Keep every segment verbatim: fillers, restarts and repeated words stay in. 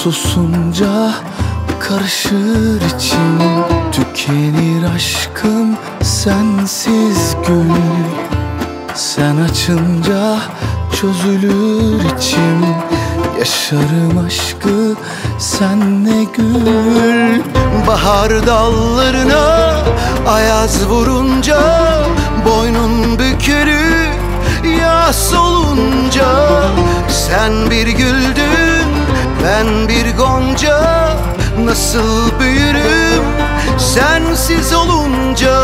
susunca karışır içim. Tükenir aşkım sensiz gül. Sen açınca çözülür içim. Yaşarım aşkı senle gül. Bahar dallarına ayaz vurunca boynun bükülür. Yas olunca sen bir güldün, ben bir gonca. Nasıl büyürüm sensiz olunca.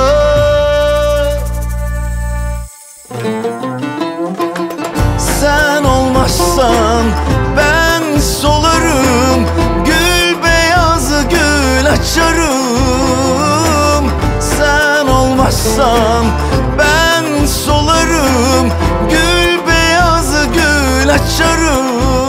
Sen olmazsan ben solarım, gül beyazı gül açarım. Sen olmazsan ben solarım, gül beyazı gül açarım.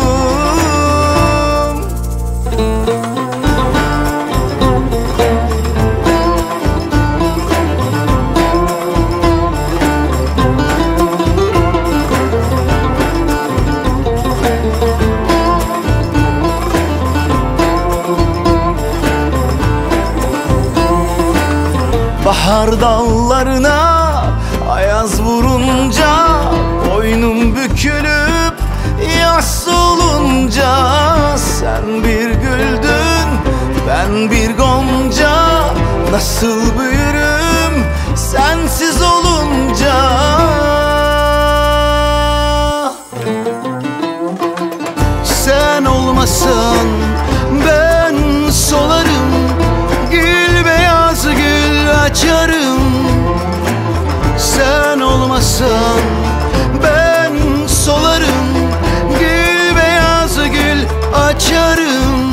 Bahar dallarına ayaz vurunca boynum bükülüp yas olunca. Sen bir güldün, ben bir gonca. Nasıl büyürüm sensiz olunca. Sen olmasan ben solarım, gül beyaz gül açarım. Sen olmasan ben solarım, gül beyaz gül açarım.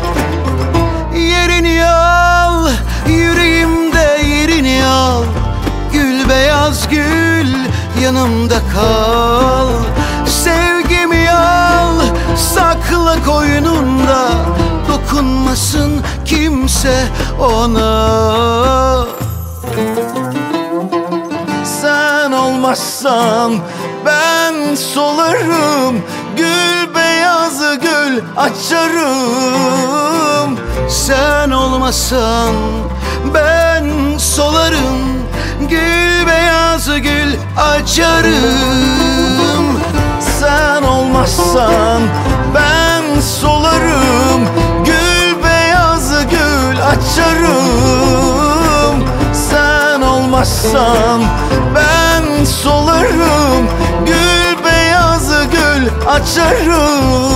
Yerini al, yüreğimde yerini al. Gül beyaz gül yanımda kal. Sevgimi al, sakla koynunda. Dokunmasın kimse ona. Sen olmazsan ben solarım, gül beyazı gül açarım. Sen olmasan ben solarım, gül beyazı gül açarım. Sen olmazsan ben solarım, gül beyazı gül açarım. Sen olmazsan ben solarım, gül beyazı gül açarım.